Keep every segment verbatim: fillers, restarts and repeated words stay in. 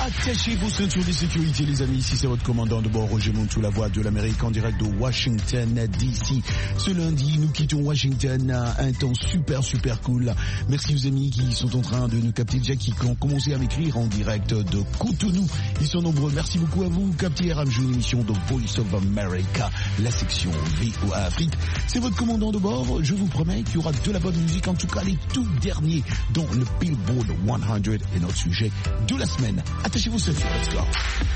Attachez vos ceintures de sécurité, les amis. Ici, c'est votre commandant de bord, Roger Montou, la voix de l'Amérique en direct de Washington, D C. Ce lundi, nous quittons Washington à un temps super, super cool. Merci aux amis qui sont en train de nous capter, déjà qui ont commencé à m'écrire en direct de Cotonou. Ils sont nombreux. Merci beaucoup à vous. Captez R M J, une émission de Voice of America, la section V O A Afrique. C'est votre commandant de bord. Je vous promets qu'il y aura de la bonne musique, en tout cas les tout derniers dans le Billboard cent et notre sujet de la semaine. Attachez vos ceintures, let's go.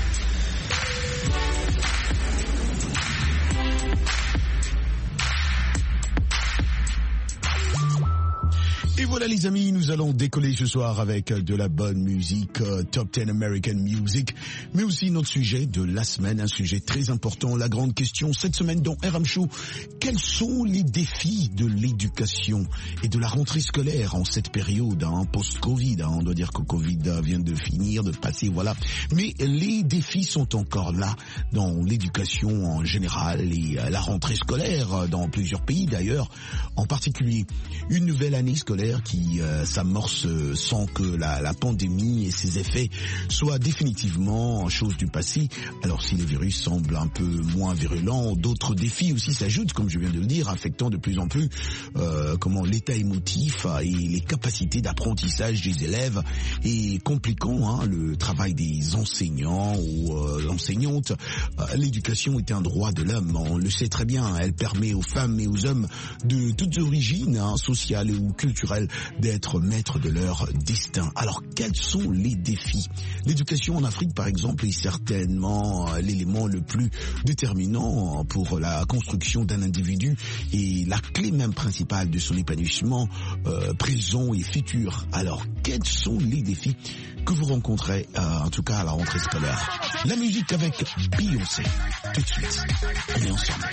Et voilà les amis, nous allons décoller ce soir avec de la bonne musique, euh, Top dix American Music, mais aussi notre sujet de la semaine, un sujet très important, la grande question cette semaine dans R M Show. Quels sont les défis de l'éducation et de la rentrée scolaire en cette période, hein, post-Covid, hein, on doit dire que Covid vient de finir, de passer, voilà. Mais les défis sont encore là dans l'éducation en général et la rentrée scolaire dans plusieurs pays d'ailleurs, en particulier une nouvelle année scolaire qui euh, s'amorce sans que la, la pandémie et ses effets soient définitivement chose du passé. Alors si les virus semblent un peu moins virulents, d'autres défis aussi s'ajoutent, comme je viens de le dire, affectant de plus en plus euh, comment l'état émotif et les capacités d'apprentissage des élèves et compliquant hein, le travail des enseignants ou euh, enseignantes. Euh, l'éducation est un droit de l'homme, on le sait très bien, elle permet aux femmes et aux hommes de toutes origines hein, sociales ou culturelles d'être maîtres de leur destin. Alors, quels sont les défis? L'éducation en Afrique, par exemple, est certainement l'élément le plus déterminant pour la construction d'un individu et la clé même principale de son épanouissement euh, présent et futur. Alors, quels sont les défis que vous rencontrez, euh, en tout cas à la rentrée scolaire? La musique avec Beyoncé. Tout de suite, on est ensemble.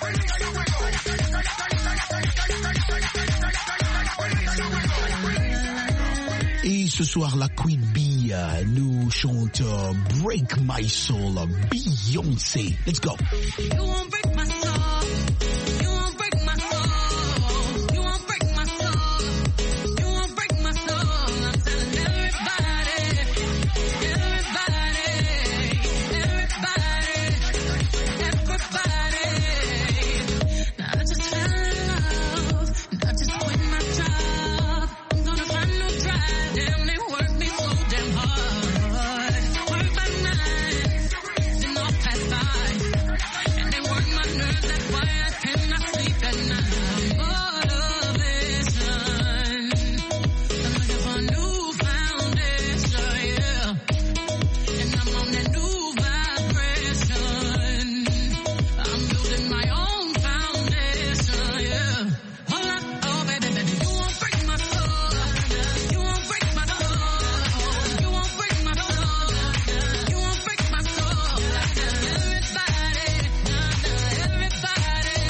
Et ce soir, la Queen Bee euh, nous chante euh, Break My Soul, Beyoncé. Let's go. You won't break my soul. You won't break my soul. You won't break my soul. You won't break my soul. I'm telling everybody, everybody, everybody, everybody. Now I just fell in love. Now I just quit my job. I'm gonna find no drive. Damn, they work me so damn hard. Work by nine, then off past five. And they work my nerves, that's why I cannot sleep at night. Motivation, I'm looking for a new foundation, yeah. And I'm on that new vibration. I'm building my own foundation, yeah. Hold up, oh baby, baby, you won't break my soul. You won't break my soul. You won't break my soul. You won't break my soul. Everybody, everybody,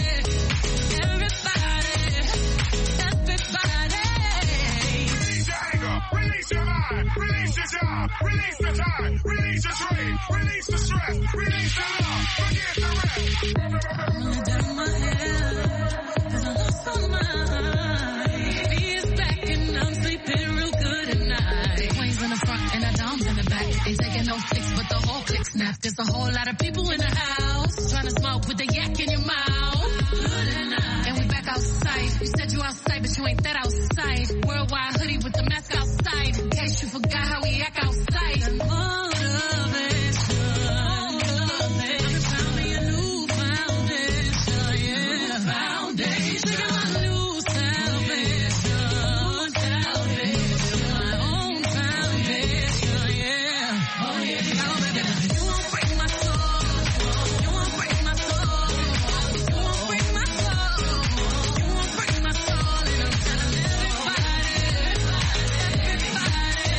everybody, everybody. Release your anger, release your mind, release your job, release the time, release your dream, release the stress, release the love, forget the rest. I'm gonna do my hair, 'cause I lost my mind. Feels back and I'm sleeping real good at night. Queens in the front and the doms in the back. Ain't taking no flicks, but the whole click snap. There's a whole lot of people in the house trying to smoke with the yak in your mouth. Good at night. And we back outside. You said you outside, but you ain't that outside. Worldwide hoodie with the mask outside. In case you forgot how we act outside. Motivation. Motivation. Found me a new foundation, yeah. Foundation. My new salvation. Salvation. My own foundation, yeah. Oh yeah. Oh baby, you won't break my soul. You won't break my soul. You won't break my soul. You won't break my soul. And I'm telling everybody, everybody,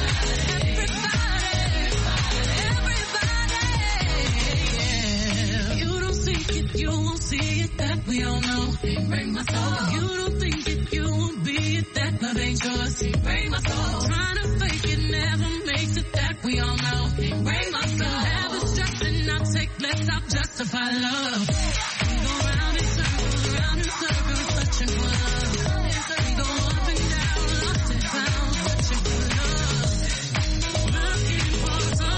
everybody, everybody, yeah. You don't see it, you won't see it, that we all know. Break my soul. You don't think it, you won't be it, that love ain't yours. Break my soul. Trying to fake it never makes it, that we all know. Break my soul. Never stressing, I'll take less, I'll justify love. We go round in circles, round in circles, searching for love. We go up and down, lost and found, searching for love. Looking for some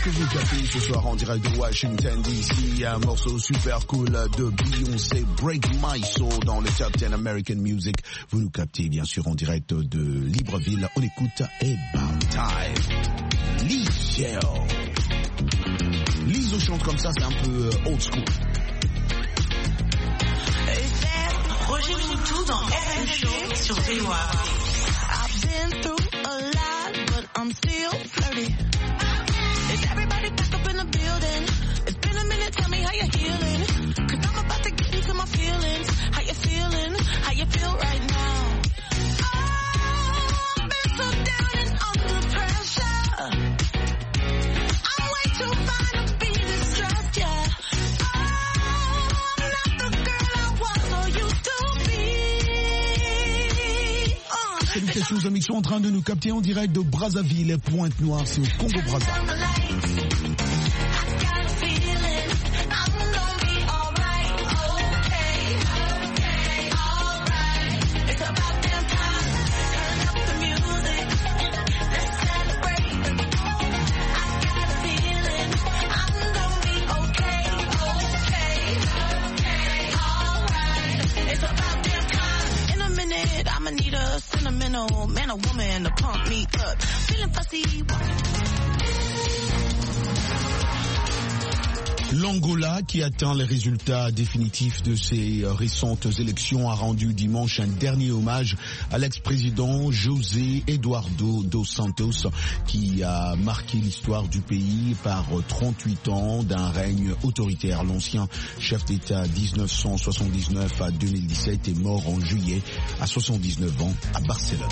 que vous captez ce soir en direct de Washington D C, un morceau super cool de Beyoncé, Break My Soul dans le Top dix American Music. Vous nous captez bien sûr en direct de Libreville. On écoute About Time. Lizzo. Lizzo chante comme ça, c'est un peu old school. Roger Moutou dans R M Show sur V O A. I've been through a lot, but I'm still flirty. Is everybody back up in the building? It's been a minute, tell me how you're healing. Cause I'm about to get into my feelings. How you feeling? How you feel right now? Oh, I've been so down and under pressure. I'm way too fine to be distressed, yeah. Oh, I'm not the girl I was or used to be. Uh, Salutations amis qui sont en train de nous capter en direct de Brazzaville, Pointe-Noire, c'est au Congo-Brazza. Man or woman to pump me up. Feeling fussy. L'Angola, qui atteint les résultats définitifs de ses récentes élections, a rendu dimanche un dernier hommage à l'ex-président José Eduardo dos Santos, qui a marqué l'histoire du pays par trente-huit ans d'un règne autoritaire. L'ancien chef d'État dix-neuf cent soixante-dix-neuf à deux mille dix-sept est mort en juillet à soixante-dix-neuf ans à Barcelone.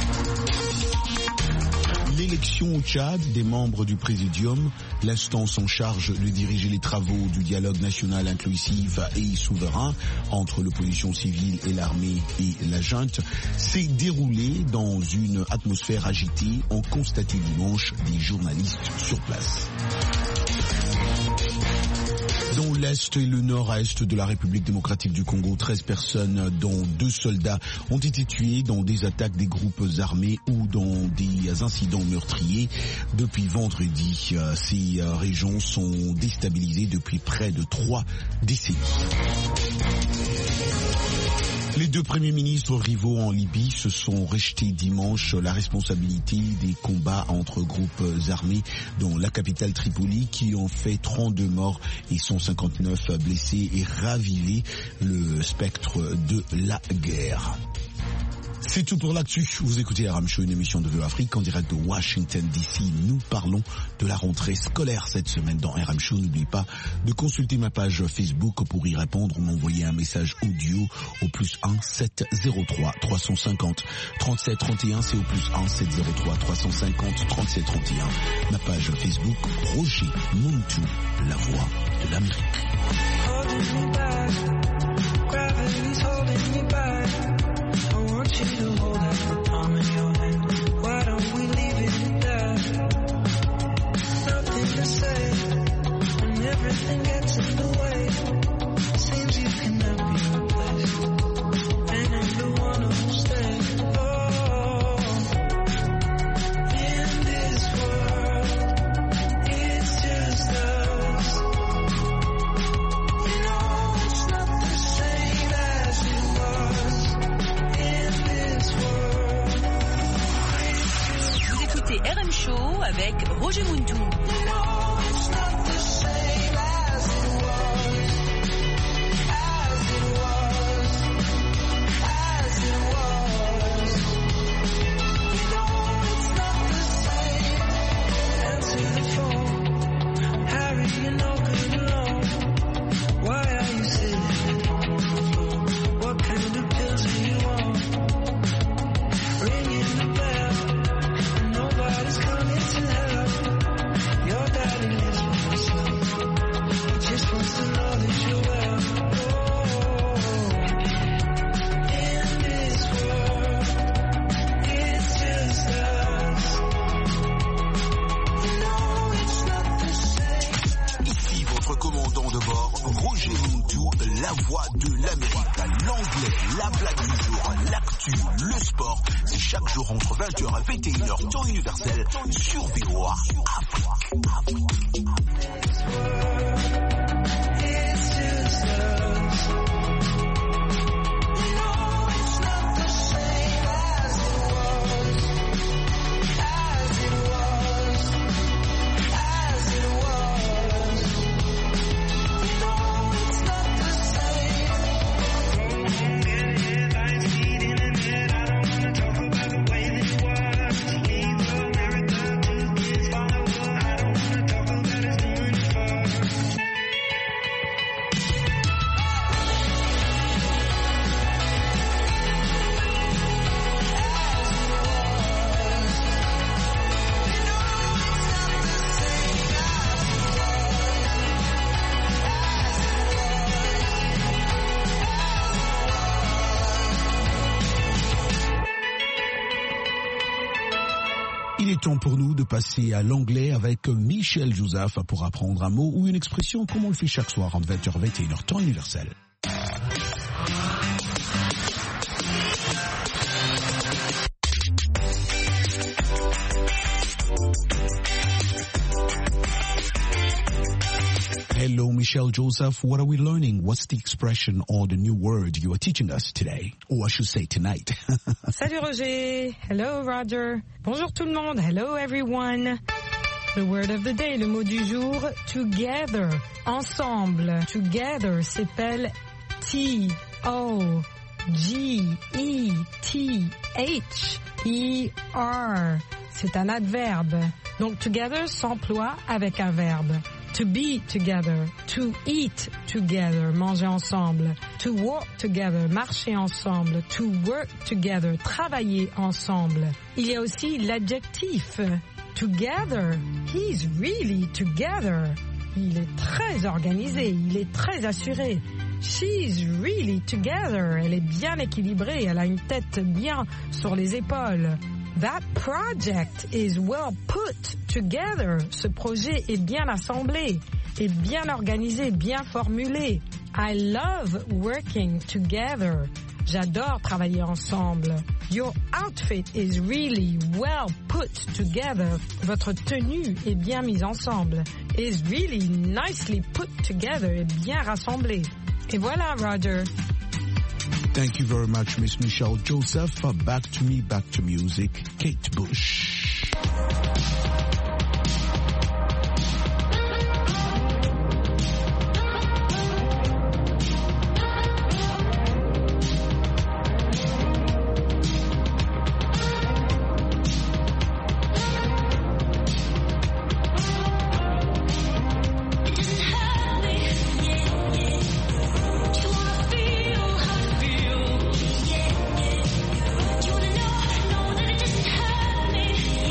L'élection au Tchad des membres du Présidium, l'instance en charge de diriger les travaux du dialogue national inclusif et souverain entre l'opposition civile et l'armée et la junte, s'est déroulée dans une atmosphère agitée, ont constaté dimanche des journalistes sur place. Dans l'Est et le Nord-Est de la République démocratique du Congo, treize personnes, dont deux soldats, ont été tués dans des attaques des groupes armés ou dans des incidents meurtriers. Depuis vendredi, ces régions sont déstabilisées depuis près de trois décennies. Les deux premiers ministres rivaux en Libye se sont rejetés dimanche la responsabilité des combats entre groupes armés dans la capitale Tripoli, qui ont fait trente-deux morts et cent cinquante-neuf blessés et ravivé le spectre de la guerre. C'est tout pour l'actu. Vous écoutez R M Show, une émission de V O A Afrique en direct de Washington D C. Nous parlons de la rentrée scolaire cette semaine dans R M Show. N'oubliez pas de consulter ma page Facebook pour y répondre ou m'envoyer un message audio au plus un sept zéro trois trois cent cinquante trente-sept trente et un. C'est au plus un sept zéro trois trois cent cinquante trente-sept trente et un. Ma page Facebook, Roger Muntu, la voix de l'Amérique. I want you to hold out the palm of your hand. Why don't we leave it there? Nothing to say when everything gets in the way. Seems you cannot be replaced, and I'm the one who'll stay. Oh, in this world, it's just us. You know it's not the same as it was. Vous écoutez R M Show avec Roger Muntu. Ringing the bell, nobody's coming to help. fort, Roger Montou, la voix de l'Amérique, l'anglais, la blague du jour, l'actu, le sport. C'est chaque jour entre vingt heures et vingt et une heures, temps universel, sur V O A Afrique. Afrique. Il est temps pour nous de passer à l'anglais avec Michel Joseph pour apprendre un mot ou une expression comme on le fait chaque soir entre vingt heures et vingt et une heures, temps universel. Hello, Michel Joseph. What are we learning? What's the expression or the new word you are teaching us today? Or I should say tonight. Salut Roger. Hello Roger. Bonjour tout le monde. Hello everyone. The word of the day, le mot du jour, together. Ensemble. Together s'appelle T O G E T H E R. C'est un adverbe. Donc together s'emploie avec un verbe. To be together, to eat together, manger ensemble, to walk together, marcher ensemble, to work together, travailler ensemble. Il y a aussi l'adjectif together. He's really together. Il est très organisé, il est très assuré. She's really together. Elle est bien équilibrée, elle a une tête bien sur les épaules. That project is well put together. Ce projet est bien assemblé, est bien organisé, bien formulé. I love working together. J'adore travailler ensemble. Your outfit is really well put together. Votre tenue est bien mise ensemble. Is really nicely put together. Est bien rassemblée. Et voilà, Roger. Thank you very much, Miss Michelle Joseph. Back to me, back to music. Kate Bush. Yeah.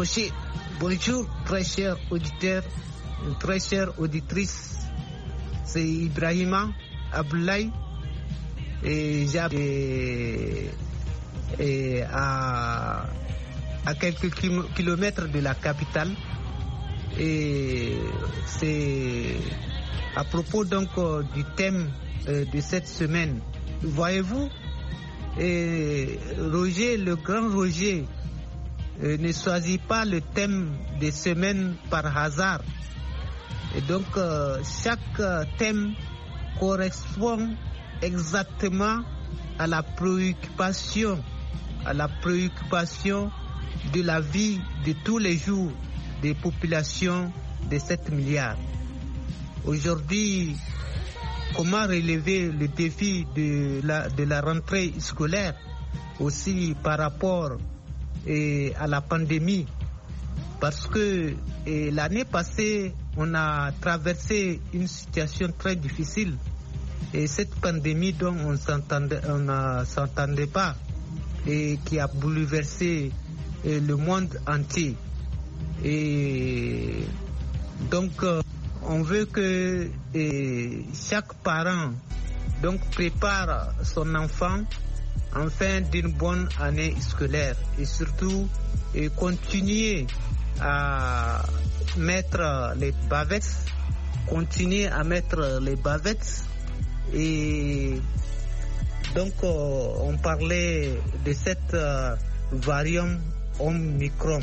Roger. Bonjour, très chers auditeurs, très chères auditrices. C'est Ibrahima Abdoulaye et j'ai et à, à quelques kilomètres de la capitale. Et c'est à propos donc du thème de cette semaine. Voyez-vous, et Roger, le grand Roger, euh, ne choisit pas le thème des semaines par hasard. Et donc, euh, chaque thème correspond exactement à la préoccupation, à la préoccupation de la vie de tous les jours des populations de sept milliards. Aujourd'hui, comment relever le défi de la, de la rentrée scolaire, aussi par rapport et, à la pandémie, parce que et, l'année passée, on a traversé une situation très difficile et cette pandémie dont on s'entendait, on ne s'entendait pas et qui a bouleversé et, le monde entier. Et donc, euh, on veut que et, chaque parent donc prépare son enfant en fin d'une bonne année scolaire et surtout et continuer à mettre les bavettes, continuer à mettre les bavettes et donc euh, on parlait de cette euh, variant Omicron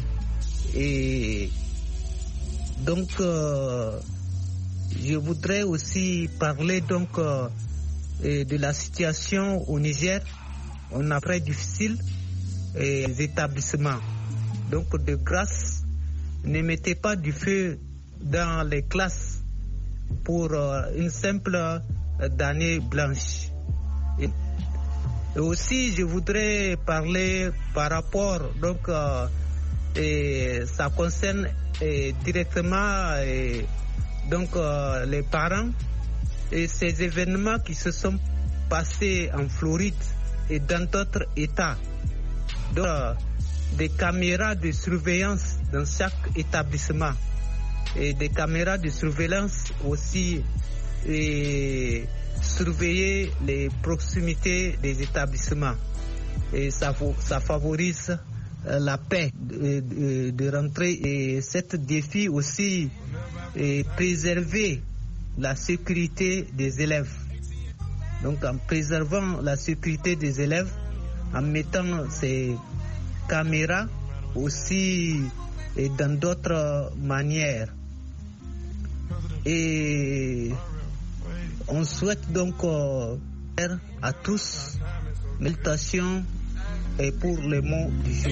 et donc euh, je voudrais aussi parler donc euh, de la situation au Niger. On a très difficile et les établissements. Donc de grâce, ne mettez pas du feu dans les classes pour euh, une simple euh, année blanche. Et, et aussi, je voudrais parler par rapport, donc, euh, et ça concerne et, directement et, donc euh, les parents et ces événements qui se sont passés en Floride et dans d'autres États. Donc, euh, des caméras de surveillance dans chaque établissement et des caméras de surveillance aussi et surveiller les proximités des établissements et ça, ça favorise la paix de, de, de rentrer et cet défi aussi est préserver la sécurité des élèves. Donc en préservant la sécurité des élèves, en mettant ces caméras aussi et dans d'autres manières. Et on souhaite donc euh, à tous méditation et pour le mot du jour.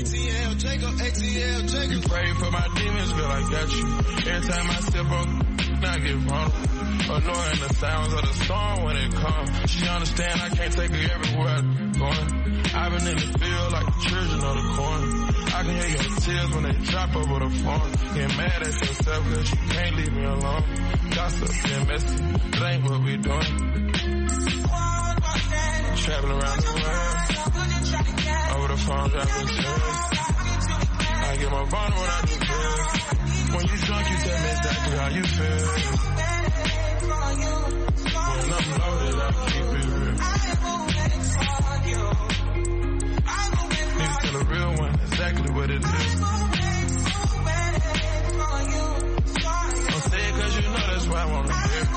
Annoying the sounds of the storm when it comes. She understand I can't take her everywhere I'm going. I've been in the field like the children of the corn. I can hear your tears when they drop over the phone. Get mad at yourself cause you can't leave me alone. Gossip and messy, it ain't what we doing. Traveling around the world, over the phone driving tears. I get more vulnerable when I do this. When you drunk you tell me exactly how you feel. When I'm loaded, I keep it real. Need to tell a real one exactly what it is. Don't say it cause you know that's why I wanna hear.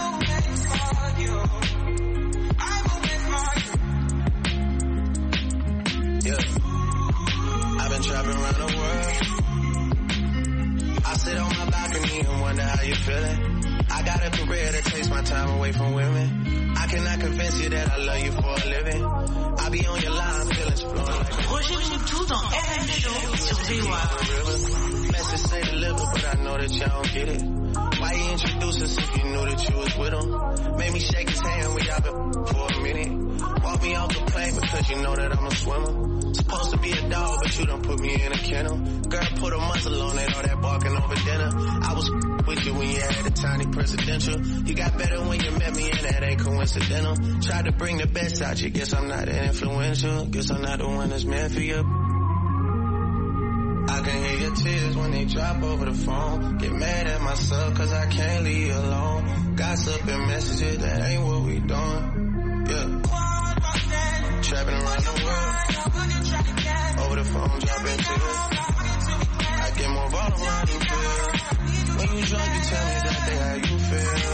Yeah, I've been traveling around the world. I sit on my balcony and wonder how you feeling. I got a career that takes my time away from women. I cannot convince you that I love you for a living. I be on your line, feelings flowing like Roger Moutou dans R M Show sur V O A. Message say deliver, but I know that y'all don't get it. Why you introduce us if you knew that you was with him? Made me shake his hand, we out been for a minute. Walk me off the plane because you know that I'm a swimmer. Supposed to be a dog, but you done put me in a kennel. Girl, put a muzzle on it, all that barking over dinner. I was with you when you had a tiny presidential. You got better when you met me, and that ain't coincidental. Tried to bring the best out you, guess I'm not that influential. Guess I'm not the one that's meant for you. I can hear your tears they drop over the phone. Get mad at myself cause I can't leave you alone. Gossip and messages, that ain't what we doing. Yeah. Trapping around the world. Over the phone, dropping tears. I get more bottom line than feel. When you drunk, you tell me that day how you feel.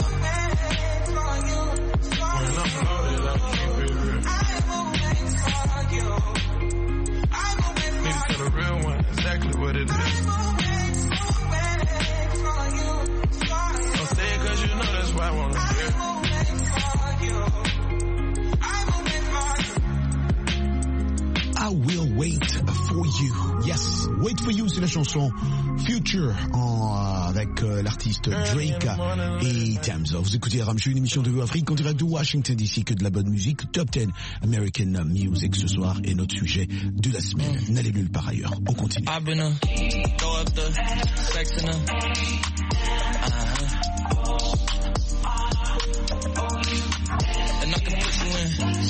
When I'm loaded, I'll keep it real. Need to tell the real one exactly what it is. Don't say it cause you know that's why I wanna hear. I will wait for you. Yes, wait for you, c'est la chanson Future en, avec euh, l'artiste Drake et Tamza. Vous écoutez R M Show, une émission de Afrique en direct de Washington D C, que de la bonne musique. Top dix American Music ce soir est notre sujet de la semaine. N'allez nulle part ailleurs. On continue. I've been a throw up the sex in a uh-huh. And I can put you in.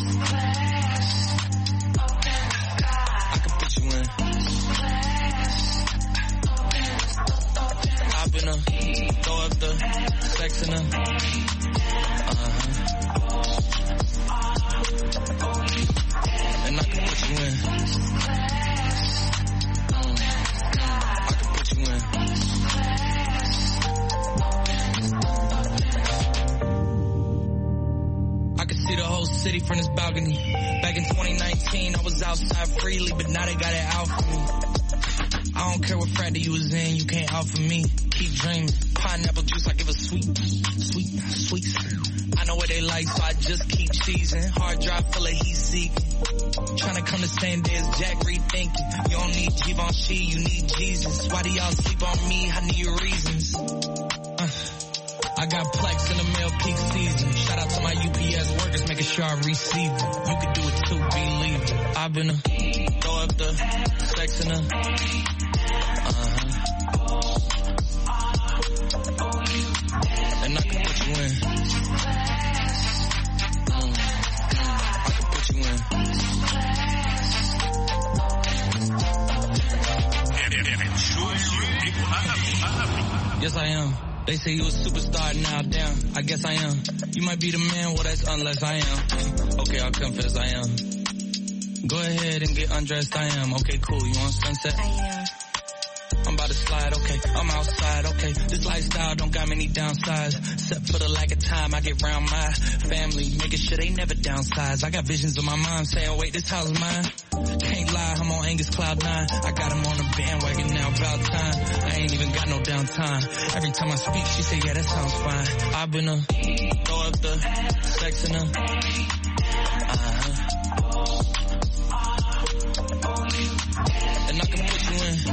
I've been a throw up the sex in a uh-huh. And I can put you in. Mm. I can put you in. I can see the whole city from this balcony. Back in twenty nineteen, I was outside freely, but now they got it out for me. I don't care what frat you was in, you can't out for me. Keep dreaming. Pineapple juice, I give a sweet, sweet, sweet. I know what they like, so I just keep cheesing. Hard drive full of heat seeking. Trying to come the same day as Jack rethinking. You don't need Givenchy, you need Jesus. Why do y'all sleep on me? I need your reasons. Uh, I got plex in the mail peak season. Shout out to my U P S workers, making sure I receive it. You can do it too, believe it. I've been a throw up the sex in a uh-huh. And I can put you in. Mm. I can put you in. Yes, I am. They say you a superstar, now damn, I guess I am. You might be the man, well that's unless I am. Okay, I'll confess I am. Go ahead and get undressed, I am. Okay, cool, you want sunset? I am. I'm about to slide, okay, I'm outside, okay. This lifestyle don't got many downsides. Except for the lack of time I get round my family, making sure they never downsize. I got visions of my mom saying, wait, this house is mine. Can't lie, I'm on Angus Cloud nine. I got him on the bandwagon now, about time. I ain't even got no downtime. Every time I speak, she say, yeah, that sounds fine. I've been a throw up the sex in a uh-huh. And I can put you in.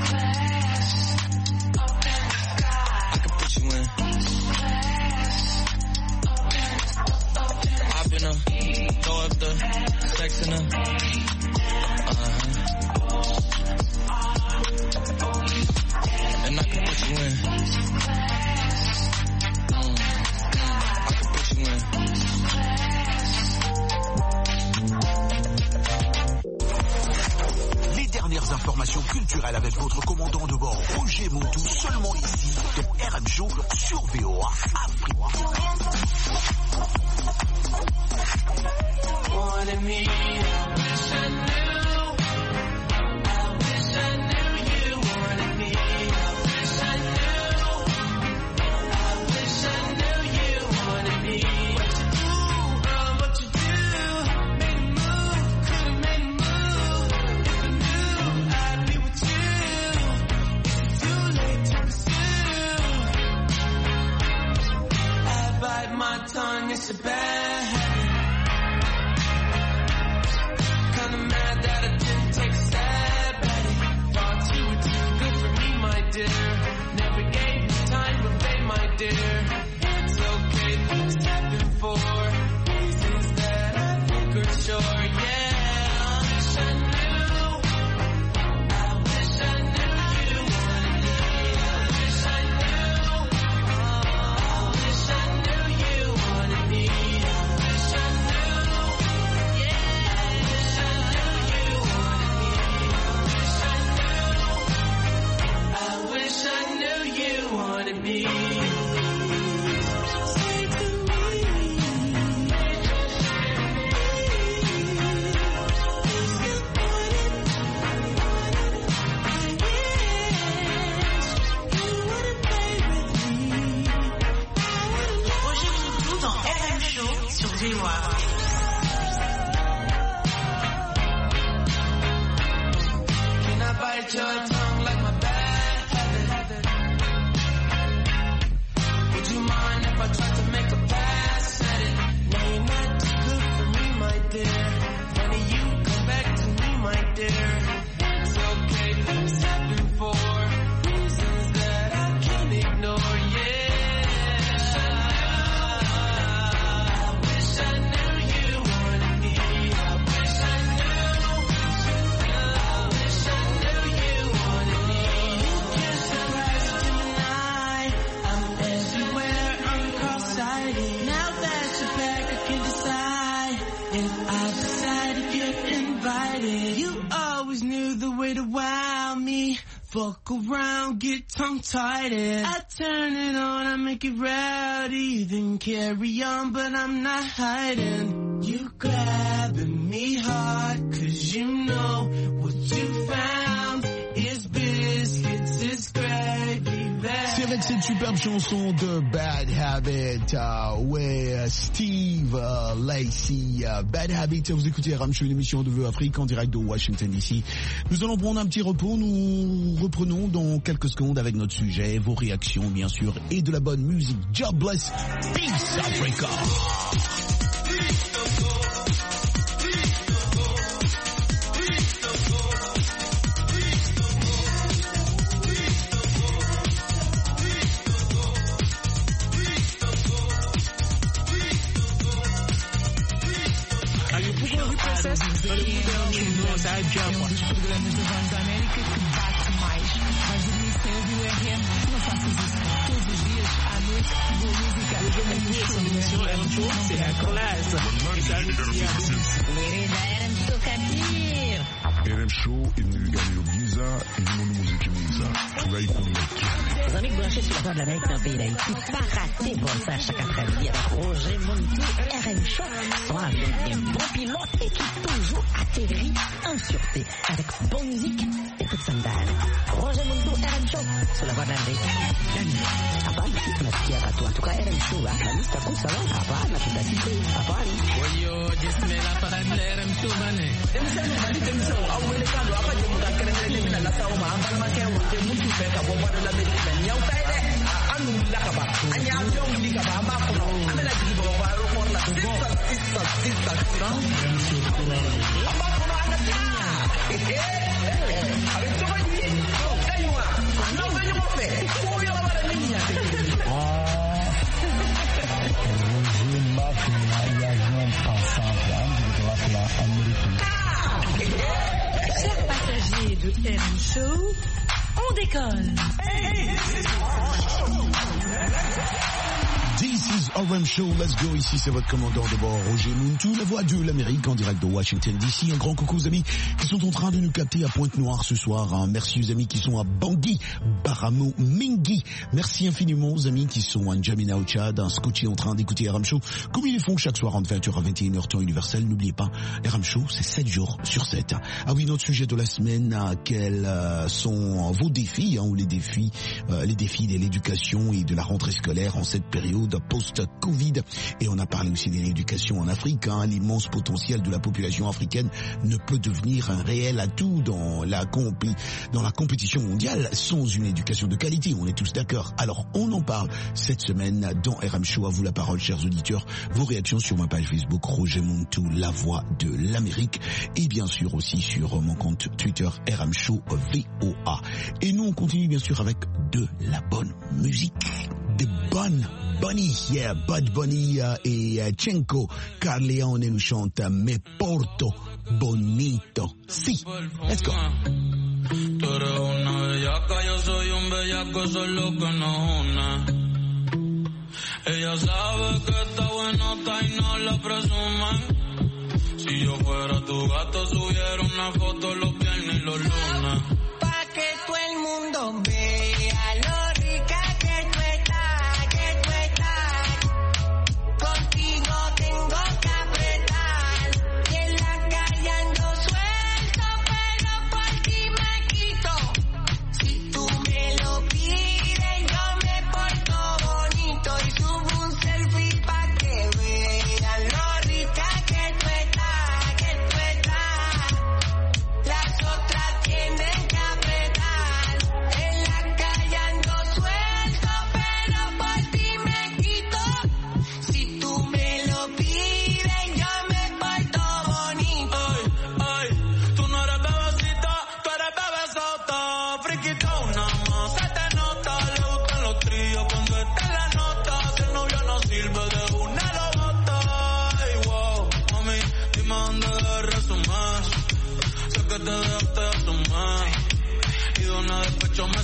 I can put you in. I've been a throw up the sex in a uh-huh. And I can put you in. Mm. I can put you in. Les dernières informations culturelles avec votre commandant de bord Roger Montou, seulement ici dans R M Show sur V O A Afrique. Wanted me, I wish I knew. I wish I knew you wanted me. I wish I knew. I wish I knew you wanted me. What you do, girl, what you do? Made a move, could've made a move. If I knew I'd be with you. It's too late to pursue. I bite my tongue, it's a bad habit. Kinda mad that I didn't take a stab at it. Thought you were too good for me, my dear. Never gave you time, but babe, my dear, it's okay, things happen for reasons that I think are sure. Yeah, I wish I knew. I wish I knew you wanted me. I wish I knew. I wish I knew you wanted me. I V-Wap. Can I bite your tongue like my bad habit? Would you mind if I tried to make a pass at it? Now you're not too good for me, my dear. Funny you come back to me, my dear. It's okay, things happen for reasons that I can't ignore, yeah. I wish I knew you wanted me. I wish I knew. I wish I knew you wanted me. You can't surprise Gemini. I'm everywhere, I'm cross-sighted. Now that you're back, I can decide if I decide to get invited. You always knew the way to wow me. Fuck around, get tongue-tied. I turn it on, I make it rowdy. Then carry on, but I'm not hiding. You grabbing me hard, cause you know what you found is biscuits, is gravy. C'est avec cette superbe chanson de Bad Habit, uh, ouais, Steve uh, Lacy, uh, Bad Habit, vous écoutez R M Show, une émission de Vœux Afrique en direct de Washington D C. Nous allons prendre un petit repos, nous reprenons dans quelques secondes avec notre sujet, vos réactions bien sûr, et de la bonne musique. God bless, Peace Africa. Um dos programas da Voz da América que bate mais. Vais dormir sem ouvir o R M? Não faças isso. Todos os dias, à noite, boa música. R M Show, c'est la classe. R M Show imewigania giza elimu muziki mwiza tunaikumbatiana. Les amis branchés sur la Voix de l'Amérique d'un pays d'Haïti, pas rater bon ça chaque après-midi avec Roger Montou, R M Show, soit avec un bon pilote et qui toujours atterrit en sûreté avec bonne musique et toute sandale. Roger Montou, R M Show, sur la Voix de l'Amérique. Hapana, tunasikia watu en tout cas R M Show, la lista kusa wa hapana, tutasite hapana. Oyo, jismela para R M Show bane. Temsano bali temsano awele kalo apa je muka kere mina la sauma amba ma ke wote mutu fe ka bomba de l'Amérique nyau taide anu la ka ba anya yong li ka ba ma ko amela ji bo ba ro ko la sisa sisa sisa sisa amba ko na ana eh eh avec toi lui kaywa non venez mo fe ko yo la bara niña Chers passagers de R M Show, on décolle. This is R M Show, let's go. Ici c'est votre commandant de bord Roger Montou, la voix de l'Amérique en direct de Washington D C. Un grand coucou aux amis qui sont en train de nous capter à Pointe-Noire ce soir. Hein. Merci aux amis qui sont à Bangui, Baramo, Mingi. Merci infiniment aux amis qui sont à N'Djamena au Tchad, un scotché en train d'écouter R M Show comme ils le font chaque soir entre vingt heures à vingt et une heures temps universel. N'oubliez pas, R M Show c'est sept jours sur sept. Ah oui, notre sujet de la semaine, euh, quels euh, sont vos défis hein, ou les défis, euh, les défis de l'éducation et de la rentrée scolaire en cette période post-Covid. Et on a parlé aussi de l'éducation en Afrique. Hein. L'immense potentiel de la population africaine ne peut devenir un réel atout dans la, compé- dans la compétition mondiale sans une éducation de qualité. On est tous d'accord. Alors, on en parle cette semaine dans R M Show. À vous la parole, chers auditeurs. Vos réactions sur ma page Facebook, Roger Montou, la voix de l'Amérique. Et bien sûr aussi sur mon compte Twitter, R M Show V O A. Et nous, on continue bien sûr avec de la bonne musique. De bonnes Bunny, yeah, Bad Bunny uh, et uh, Chenko Carleone nous chante Me Porto Bonito. Si, let's go. Tú eres una bellaca, yo soy un bellaco, solo que no una. Ella sabe que está buenota y no la presuman. Si yo fuera tu gato, subiera una foto los viernes y los lunes. Pa' que todo el mundo vea lo rica que tú estás, que tú estás. Contigo tengo que apretar. Y en la calle ando suelto, pero por ti me quito. Si tú me lo pides, yo me porto bonito. Y subo un selfie pa' que vean lo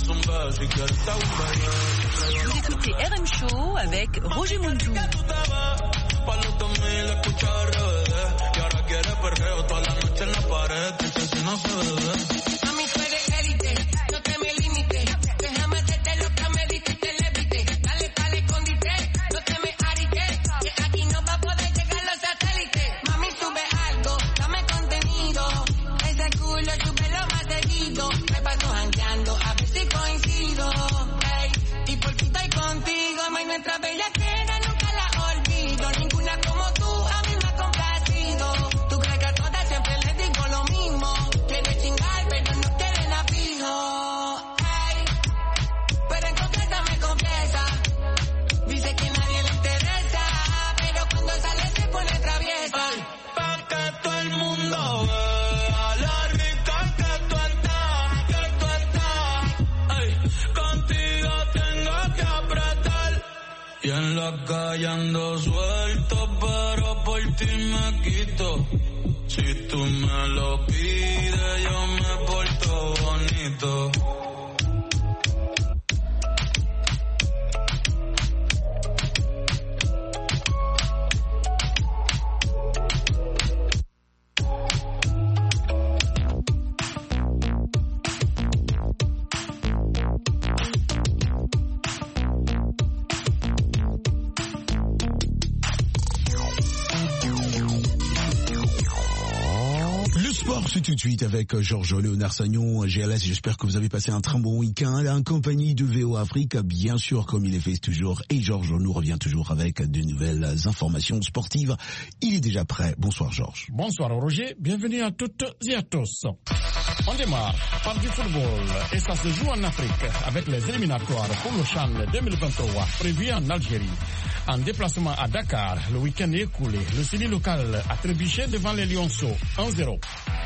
un beso si quieres te un beso. Vous écoutez R M Show avec Roger Montou. Pa' los dos mil escucha al revés. Y ahora quiere perreo toda la noche en la pared. Dice si no se bebe. Mami, tú eres élite, no te me limites. Déjame hacerte lo que me diste y te levite. Dale pa'l escondite, no te me ariques. Que aquí no va a poder llegar los satélites. Mami, sube algo, dame contenido. Ese culo súbelo más seguido. Me paso jangueando, a ver si coincido. Ey, y por ti estoy contigo. May nuestra bella queda, nunca la olvido. Ninguna como tú, a mí me ha complacido. Tú crees que a todas siempre les digo lo mismo. Quieres chingar, pero no quieren a fijo. Ey, pero en confianza me confiesa. Dice que nadie le interesa, pero cuando sale se pone traviesa. Ay, pa' que todo el mundo vea la rica que tú estás, que tú estás. Ay, contigo tengo que apretar. Y en la calle ando suelto, pero por ti me quito. Si tú me lo pides, yo me porto bonito. C'est tout de suite avec Georges Léonard Sagnon, G L S. J'espère que vous avez passé un très bon week-end en compagnie de V O Afrique, bien sûr, comme il est fait toujours. Et Georges nous revient toujours avec de nouvelles informations sportives. Il est déjà prêt. Bonsoir Georges. Bonsoir Roger, bienvenue à toutes et à tous. On démarre par du football et ça se joue en Afrique avec les éliminatoires pour le CHAN deux mille vingt-trois prévu en Algérie. En déplacement à Dakar, le week-end écoulé, le Sili local a trébuché devant les Lionceaux un zéro.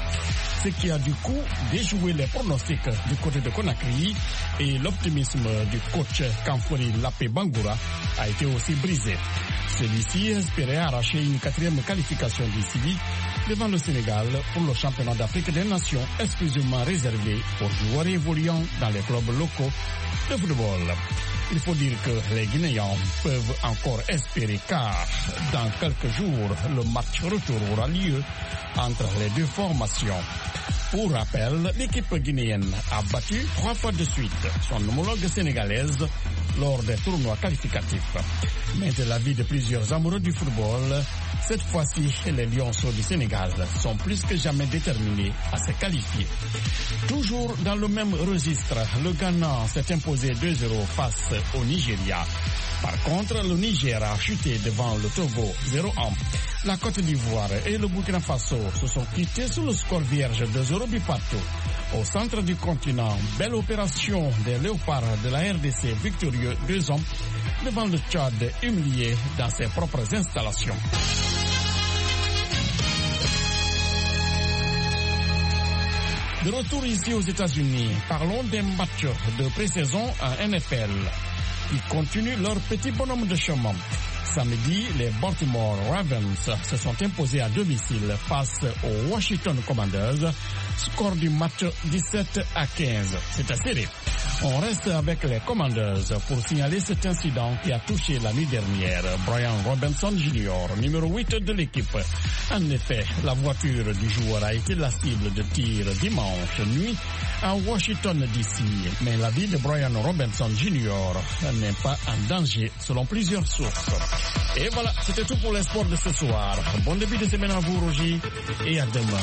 Ce qui a du coup déjoué les pronostics du côté de Conakry et l'optimisme du coach Kamfori Lapé Bangoura a été aussi brisé. Celui-ci espérait arracher une quatrième qualification du Sili devant le Sénégal pour le championnat d'Afrique des Nations exclusivement réservé aux joueurs évoluant dans les clubs locaux de football. Il faut dire que les Guinéens peuvent encore espérer car dans quelques jours, le match retour aura lieu entre les deux formations. Pour rappel, l'équipe guinéenne a battu trois fois de suite son homologue sénégalaise lors des tournois qualificatifs. Mais de l'avis de plusieurs amoureux du football, cette fois-ci, les Lionceaux du Sénégal sont plus que jamais déterminés à se qualifier. Toujours dans le même registre, le Ghana s'est imposé deux zéro face au Nigeria. Par contre, le Niger a chuté devant le Togo zéro un. La Côte d'Ivoire et le Burkina Faso se sont quittés sous le score vierge de zéro but partout. Au centre du continent, belle opération des Léopards de la R D C victorieux deux ans devant le Tchad humilié dans ses propres installations. De retour ici aux États-Unis, parlons des matchs de pré-saison en N F L qui continuent leur petit bonhomme de chemin. Samedi, les Baltimore Ravens se sont imposés à domicile face aux Washington Commanders. Score du match dix-sept à quinze. C'est serré. On reste avec les Commanders pour signaler cet incident qui a touché la nuit dernière Brian Robinson junior, numéro huit de l'équipe. En effet, la voiture du joueur a été la cible de tir dimanche nuit à Washington D C. Mais la vie de Brian Robinson junior n'est pas en danger selon plusieurs sources. Et voilà, c'était tout pour les sports de ce soir. Bon début de semaine à vous, Roger, et à demain.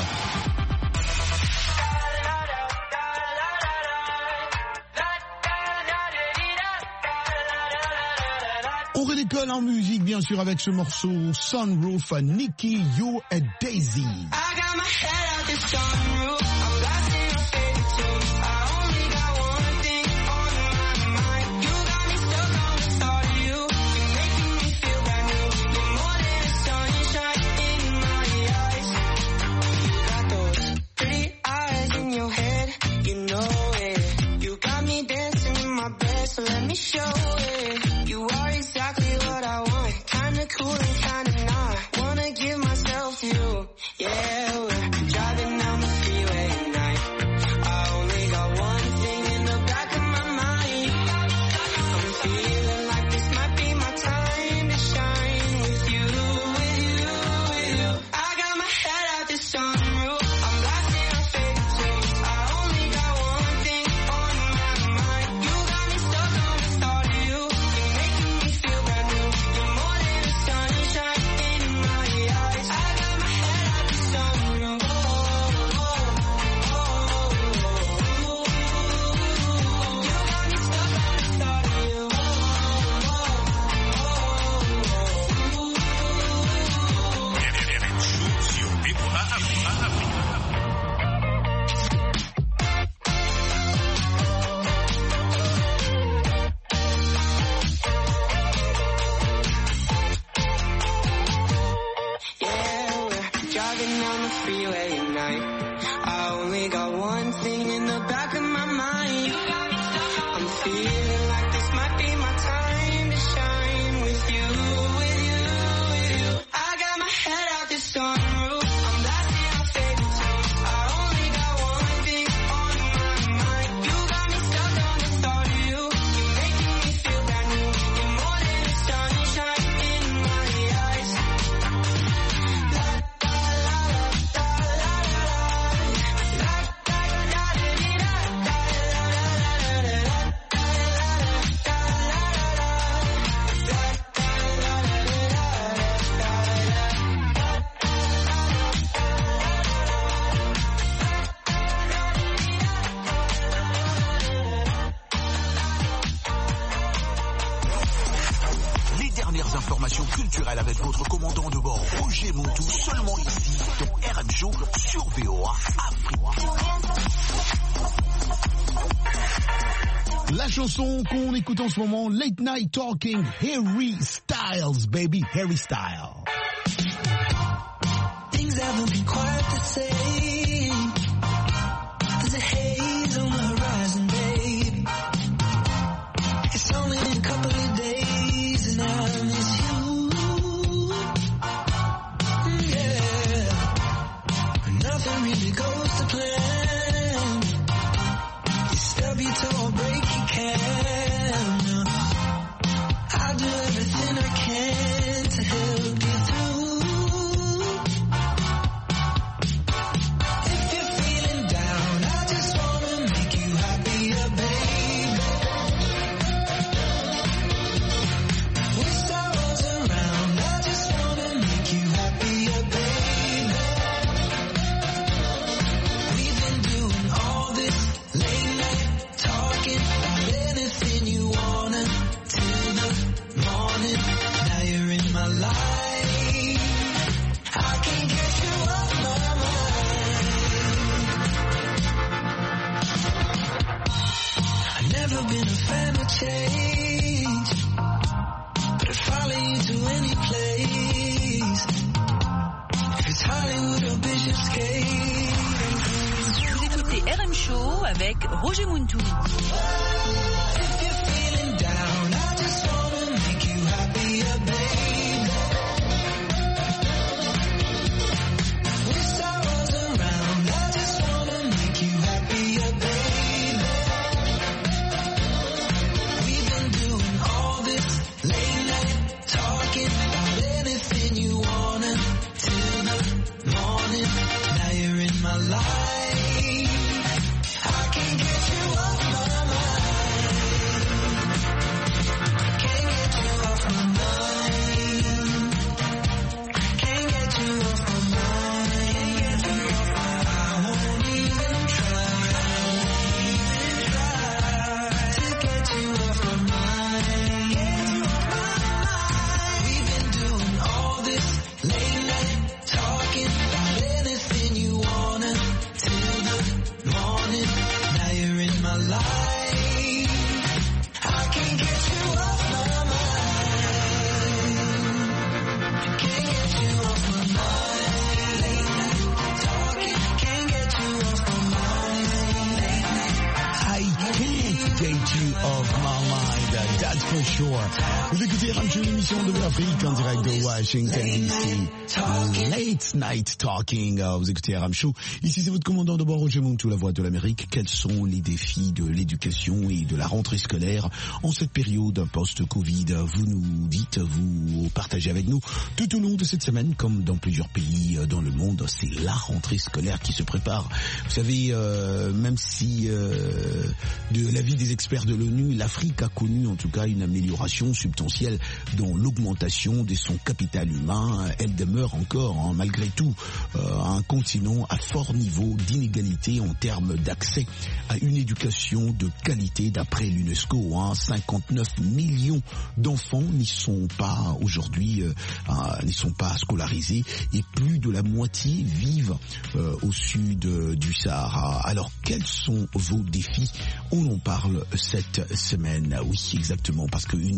On redécolle en musique, bien sûr, avec ce morceau Sunroof, Nikki, You and Daisy. I got my head out this sunroof. I'm blasting your favorite tunes. I only got one thing on my mind. You got me stuck on the thought of you. You're making me feel brand new. You're more than the sunshine in my eyes. You got those pretty eyes in your head. You know it. You got me dancing in my bed, so let me show it. You are exactly what I want. Kinda cool and kinda not. Wanna give myself to you. Yeah, we're driving down the freeway at night. I only got one thing freeway at night. I only got one thing in the back of my mind. I'm feeling like this might be my time to shine with you, with you, with you. I got my head out the sunroof. I'm blasting our favorite tunes. I only got one thing on my mind. You got me stuck on the thought of you. You're making me feel brand new. You're more than the sunshine in my eyes. La la la la la la la la la la la Les dernières informations culturelles avec votre commandant de bord Roger Montou, seulement ici dans R M Show sur V O A Afrique. La chanson qu'on écoute en ce moment, Late Night Talking, Harry Styles, baby, Harry Styles. Things haven't been quite the same. There's a haze on the horizon, babe. It's only been a couple of days and I miss you. Mm, yeah. Nothing really goes to plan. You stub your toe or break your can. I'll do everything I can to help you through. If you're feeling down, I just wanna make you happier, baby. Wish I was around, I just wanna make you happier, baby. We've been doing all this late night talking about anything you wanna till the morning. Now you're in my life. I can't get you off my mind. I've never been a fan of change, but I'd follow you to any place. If it's Hollywood or Bishopsgate. Vous écoutez R M Show avec Roger Montou. If you're feeling down, I just wanna make you happier, baby. Wish I was around, I just wanna make you happier, baby. We've been doing all this late night talking about anything you wanna till the morning. Now you're in my life. I can't get you off my mind. Can't get you off my mind. Can't get you off my mind. I won't even try to get you off my mind. We've been doing all this late night talking about anything you wanna till the morning. Now you're in my life. I can't get you off my mind. Can't get you off my mind. Late night talking. Can't get you off my mind. Late night. I can't get you off my mind, that's for sure. Vous écoutez R M Show, l'émission de l'Afrique en direct de Washington D C. Late Night Talking. Vous écoutez R M Show. Ici, c'est votre commandant de bord, Roger Montou, la voix de l'Amérique. Quels sont les défis de l'éducation et de la rentrée scolaire en cette période post-Covid? Vous nous dites, vous partagez avec nous tout au long de cette semaine, comme dans plusieurs pays dans le monde, c'est la rentrée scolaire qui se prépare. Vous savez, euh, même si euh, de l'avis des experts de l'ONU, l'Afrique a connu en tout cas une amélioration substantielle dans l'augmentation de son capital humain, elle demeure encore, hein, malgré tout, euh, un continent à fort niveau d'inégalité en termes d'accès à une éducation de qualité d'après l'UNESCO. Hein, cinquante-neuf millions d'enfants n'y sont pas aujourd'hui, euh, euh, n'y sont pas scolarisés et plus de la moitié vivent euh, au sud euh, du Sahara. Alors, quels sont vos défis? On en parle cette semaine. Oui, exactement, parce qu'une nouvelle année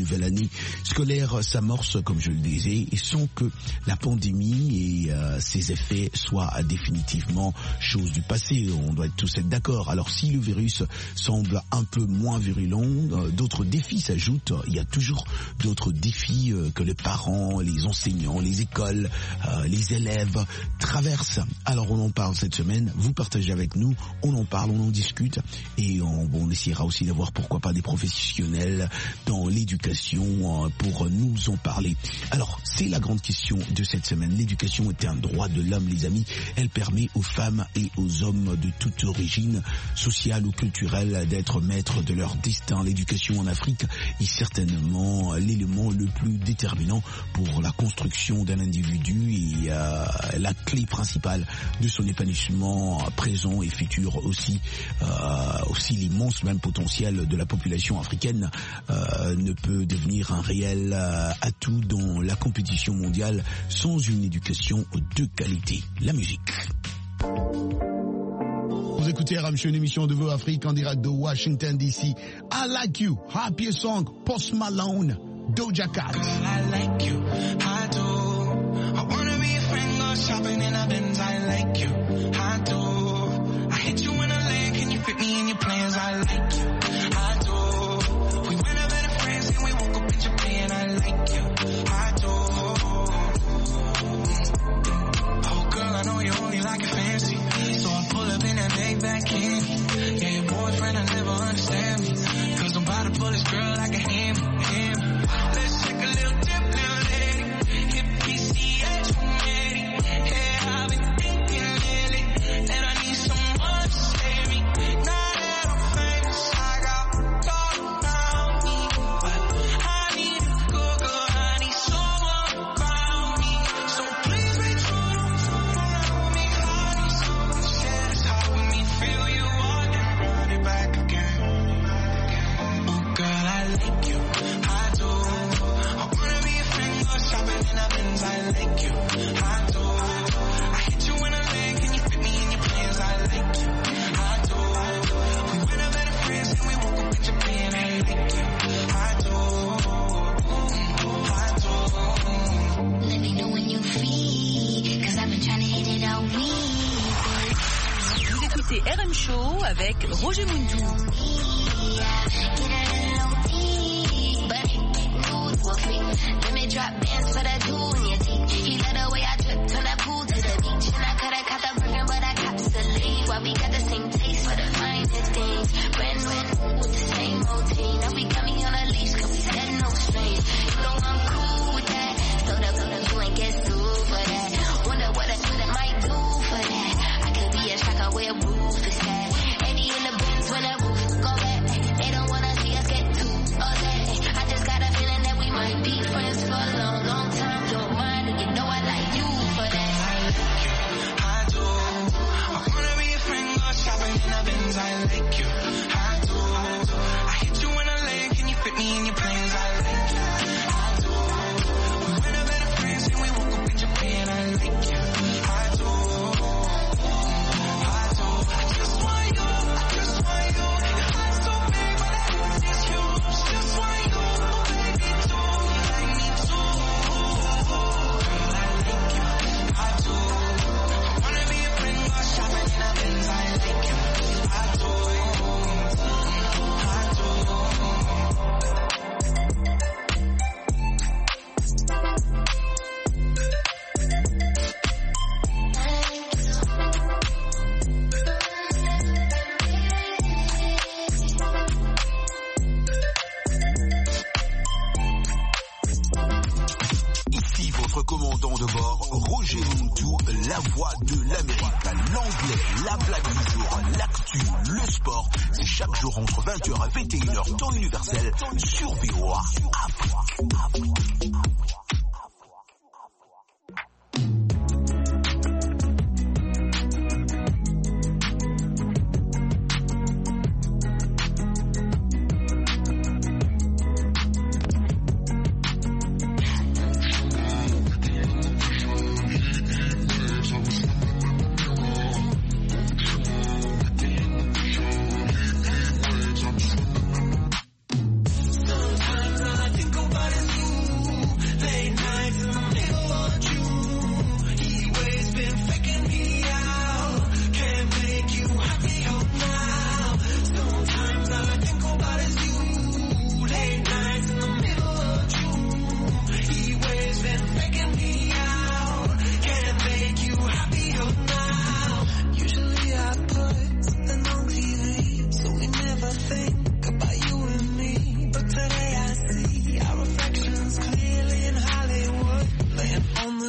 année scolaire s'amorce, comme je le disais, et sans que la pandémie et euh, ses effets soient définitivement chose du passé. On doit tous être d'accord. Alors si le virus semble un peu moins virulent, euh, d'autres défis s'ajoutent. Il y a toujours d'autres défis euh, que les parents, les enseignants, les écoles, euh, les élèves traversent. Alors on en parle cette semaine, vous partagez avec nous, on en parle, on en discute et on, bon, on essaiera aussi d'avoir pourquoi pas des professionnels dans l'éducation euh, pour nous en parler. Alors c'est la grande question de cette semaine. L'éducation est un droit de l'homme, les amis. Elle permet aux femmes et aux hommes de toute origine sociale ou culturelle d'être maîtres de leur destin. L'éducation en Afrique est certainement l'élément le plus déterminant pour la construction d'un individu et euh, la clé principale de son épanouissement présent et futur aussi. Euh, aussi l'immense même potentiel de la population africaine euh, ne peut devenir un réel euh, atout dans la compétition mondiale sans une éducation de qualité. La musique. Vous écoutez R M Show, une émission de Voix Afrique en direct de Washington D C. I Like You, Happy Song, Post Malone, Doja Cat. Girl, I like you, I do. I wanna be a friend, go shopping in a Benz. I like you, I do. I hit you in a leg, can you fit me in your plans? I like you, I do. We went over to France and we woke up in Japan. I like you, I do. Oh girl, I know you only like it fancy, so I pull up in that big back candy. Yeah, your boyfriend will never understand me, cause I'm about to pull this girl like a hammy, hammy. Let's take a little dip, little lady. Hit P C H ready. Yeah, I've been thinking lately that I need someone to save me. Now that I'm famous, I got talk around me, but I need a good, good, I need someone around me. So please be true, don't fuck around with me. I need someone to share this heart with me. Feel you all, then run it back again. Oh girl, I like you, I do. I wanna be a friend, go shopping in a Benz. I like you, I do. I hit you in a leg, can you fit me in your plans? I like you, I do. We went over to France and we woke up in Japan. I like you, I do, I do. Let me know when you free, cause I've been trying to hit it all week. Vous écoutez R M Show avec Roger Muntou. Let me drop bands for that dude in your teeth. He let the way I trip, turn that pool to the beach. And I coulda caught the burger, but I cops the lead. Why we got the same taste for the finest things. Brand new with the same routine. Now we got me on a leash, cause we said no strings. You know I'm cool with that. Throw up, throw up, you ain't get sued for that. Wonder what a nigga might do for that. I could be a shocker where roof is at. eighty in the Benz when the roof go back. They don't wanna see us get too upset. I just got a feeling that we might be friends for a long, long time. Don't mind, and you know I like you for that. I like you, I do. I wanna be a friend, go shopping in a Benz. I like you, I do. I hit you in a leg, can you fit me in your plans? I like you, I do. We went over to France and we woke up in Japan. I like you, I do, I do. I just want you, I just want you. Your heart's so big, but everything's huge. Just want you, oh baby, too. You like me too. Girl, I like you, I do. I wanna be a friend, go shopping in a Benz. I like you, I do, I do. Ici votre commandant de bord, Roger Muntou, la voix de l'Amérique, l'anglais, la blague du jour, l'actu, le sport. C'est chaque jour entre vingt heures et vingt et une heures temps universel sur V O A Afrique. Afrique. Sometimes all I think about is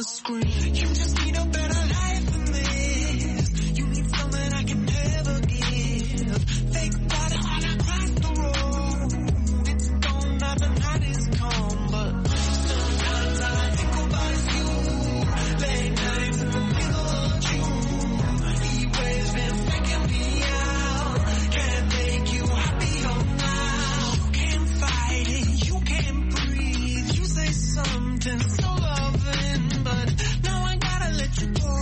wanna scream. You just need a better life than this. You need something I can never give. Fake bottom all across the road. It's gone now, the night is calm, but sometimes all I think about is you. Late nights in the middle of June. He waves been faking me out. Can't make you happier now. You can't fight it, you can't breathe. You say something so loving, but now I gotta let you go.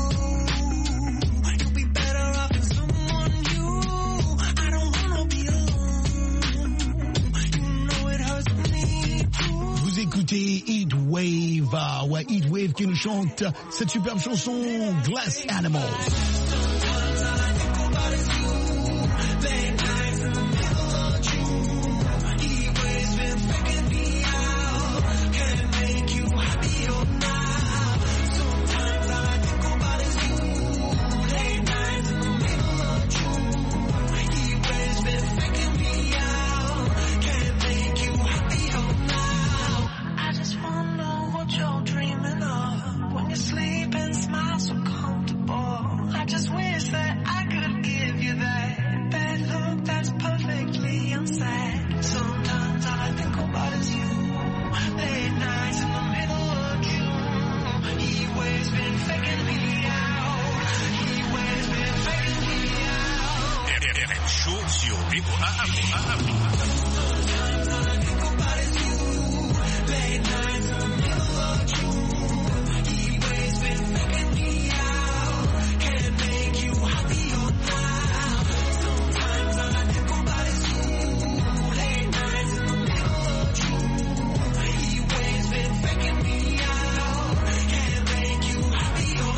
You'll be better off with someone new. I don't wanna be alone. You know it hurts me too. Vous écoutez Heat Wave, ah ouais, Heat Wave qui nous chante cette superbe chanson Glass Animals. Sometimes all I think about is you. Late nights in the middle of June. He waves been faking me out. Can't make you happier now. Sometimes all I think about is you. Late nights in the middle of June. He waves been faking me out. Can't make you happier now. I just wonder what you're dreaming of when you sleep and smile so comfortable. I just wish that I could give you that that look that's perfectly unsaid. Sometimes all I think about is you. Late nights in the middle of June. He waves been faking me out. He waves been faking me out. R M Show sur V O A Afrique. Sometimes all I think about is you. Late nights in the middle of June. He waves been faking me out. Can't make you happier now. Sometimes all I think about is you. Late nights in the middle of June. He waves been faking me out. Can't make you happier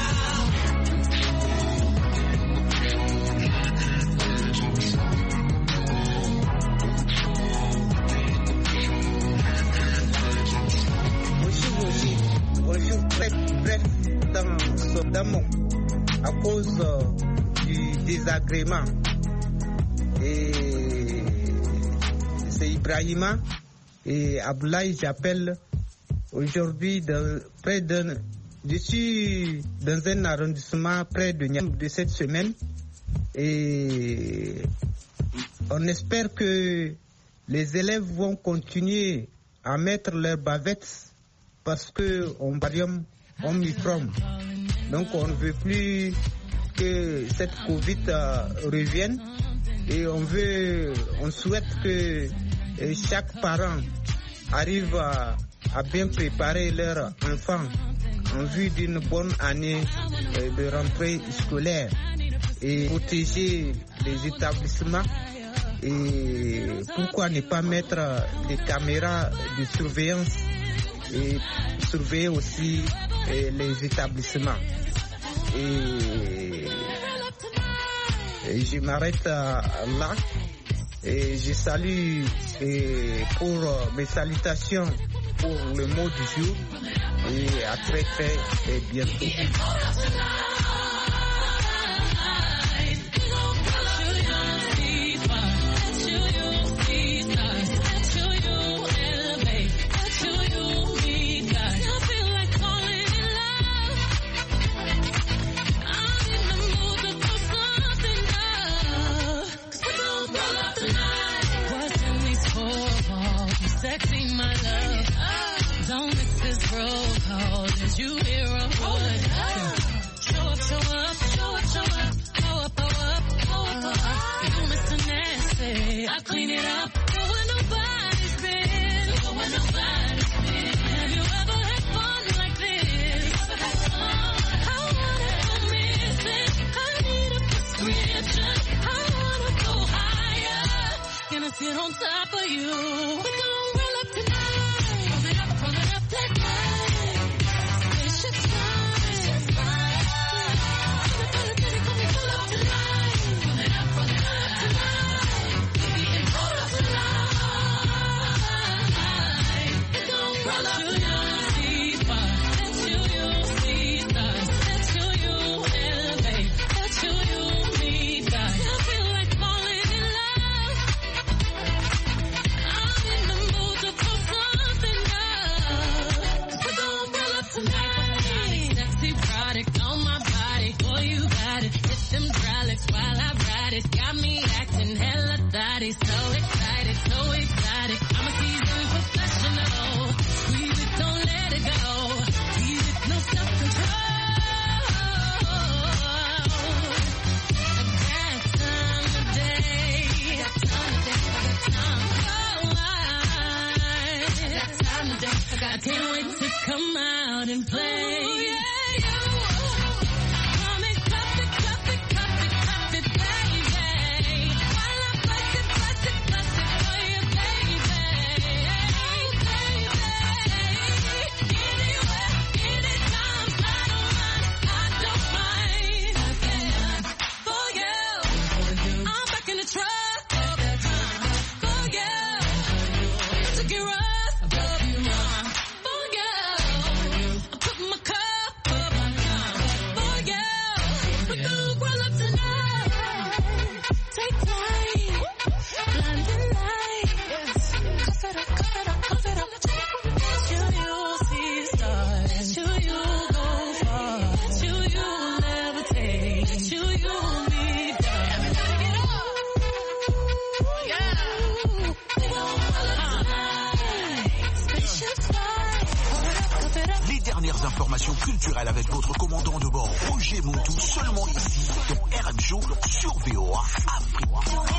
now. Bonjour, bonjour. Bonjour, bref, bref, dans ce damon, à cause euh, du désagrément. Et c'est Ibrahima et Abdoulaye, j'appelle aujourd'hui de, près d'un. Je suis dans un arrondissement près de Niamey de cette semaine et on espère que les élèves vont continuer à mettre leurs bavettes parce que on barium Omicron. Donc on ne veut plus que cette Covid euh, revienne et on veut, on souhaite que euh, chaque parent arrive à, à bien préparer leurs enfants en vue d'une bonne année euh, de rentrée scolaire et protéger les établissements. Et pourquoi ne pas mettre des caméras de surveillance et surveiller aussi eh, les établissements. Et, et je m'arrête euh, là et je salue et pour euh, mes salutations pour le mot du jour et à très très et bientôt. Sexy, my love. Don't miss this roll call. Did you hear a word? Show up, show up, show up, show up. Show up, show up, show up, show up. You Mister Nasty. I clean it up. Go where nobody's been. Go where nobody's been. Have you ever had fun like this? I wanna go missing. I need a prescription. I wanna go higher. Can I sit on top of you? We gon' roll up tonight. Roll it up, roll it up that night. Waste your time. can't wait to come out and play. Ooh, yeah, you. Come and cup it, cup it, cup it, cup it, baby. While I bust it, bust it, bust it for you, baby. Baby. Anywhere, anytime, I don't mind, I don't mind. For you, I'm back in the truck. For you, I took it rough. Informations culturelles avec votre commandant de bord Roger Montou, seulement ici dans R M Show sur V O A Afrique.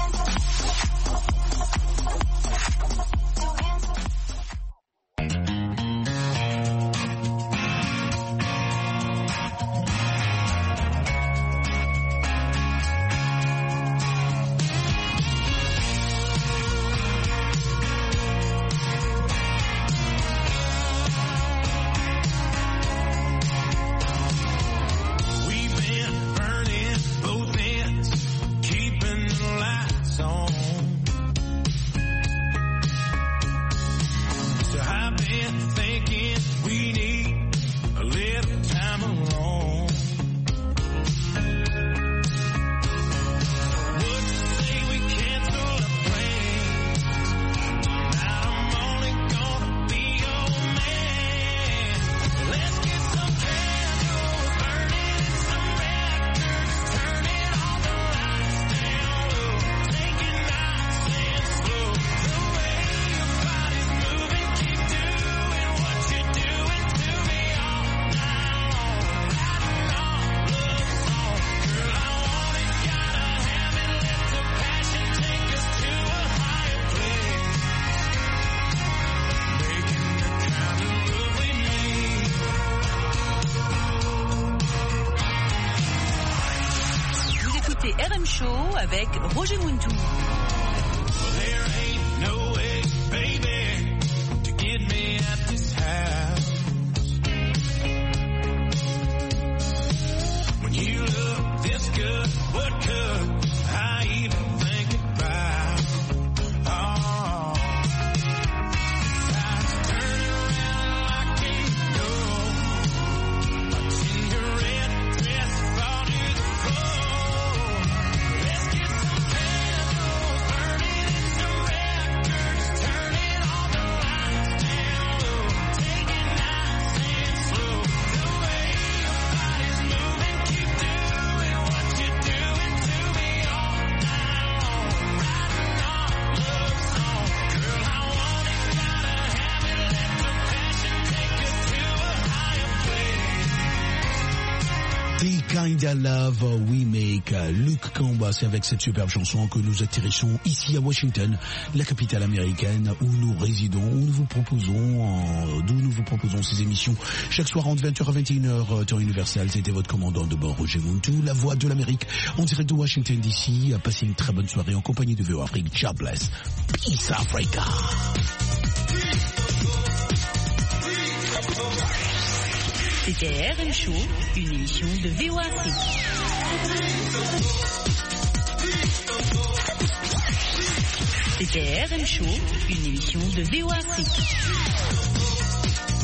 R M Show avec Roger Montou. There ain't no way, baby, to get me at this house. When you look this good, what could I even think about? Oh, I turn around like you know. My tender red dress fall to the floor. The Kinda Love We Make. Luke Combs, c'est avec cette superbe chanson que nous atterrissons ici à Washington, la capitale américaine où nous résidons, où nous vous proposons, d'où nous vous proposons ces émissions chaque soir entre vingt heures à vingt et une heures, temps universel. C'était votre commandant de bord, Roger Montou, la voix de l'Amérique, en direct de Washington D C. Passez une très bonne soirée en compagnie de V O A Afrique. God bless. Peace Africa. C'était R M Show, une émission de V O A Afrique. C'était R M Show, une émission de V O A Afrique.